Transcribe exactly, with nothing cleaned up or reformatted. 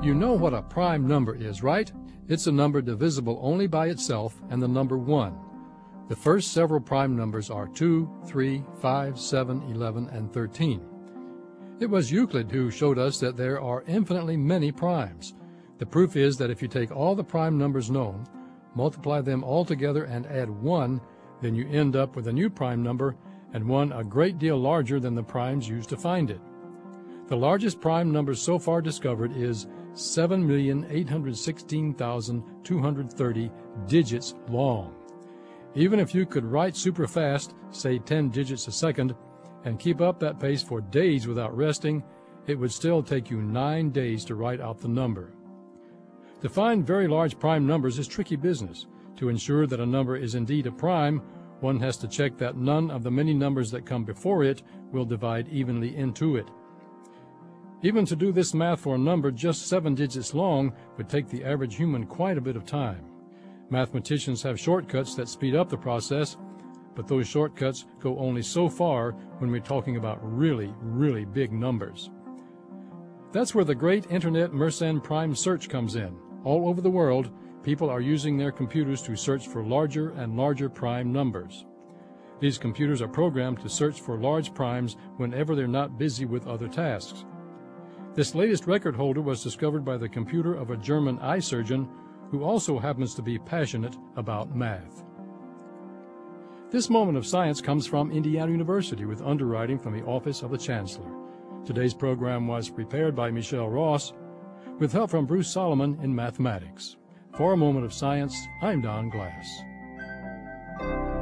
You know what a prime number is, right? It's a number divisible only by itself and the number one. The first several prime numbers are two, three, five, seven, eleven, and thirteen. It was Euclid who showed us that there are infinitely many primes. The proof is that if you take all the prime numbers known, multiply them all together and add one, then you end up with a new prime number, and one a great deal larger than the primes used to find it. The largest prime number so far discovered is seven million eight hundred sixteen thousand two hundred thirty digits long. Even if you could write super fast, say ten digits a second, and keep up that pace for days without resting, it would still take you nine days to write out the number. To find very large prime numbers is tricky business. To ensure that a number is indeed a prime, one has to check that none of the many numbers that come before it will divide evenly into it. Even to do this math for a number just seven digits long would take the average human quite a bit of time. Mathematicians have shortcuts that speed up the process, but those shortcuts go only so far when we're talking about really, really big numbers. That's where the great Internet Mersenne prime search comes in. All over the world, people are using their computers to search for larger and larger prime numbers. These computers are programmed to search for large primes whenever they're not busy with other tasks. This latest record holder was discovered by the computer of a German eye surgeon who also happens to be passionate about math. This moment of science comes from Indiana University with underwriting from the Office of the Chancellor. Today's program was prepared by Michelle Ross with help from Bruce Solomon in mathematics. For a moment of science, I'm Don Glass.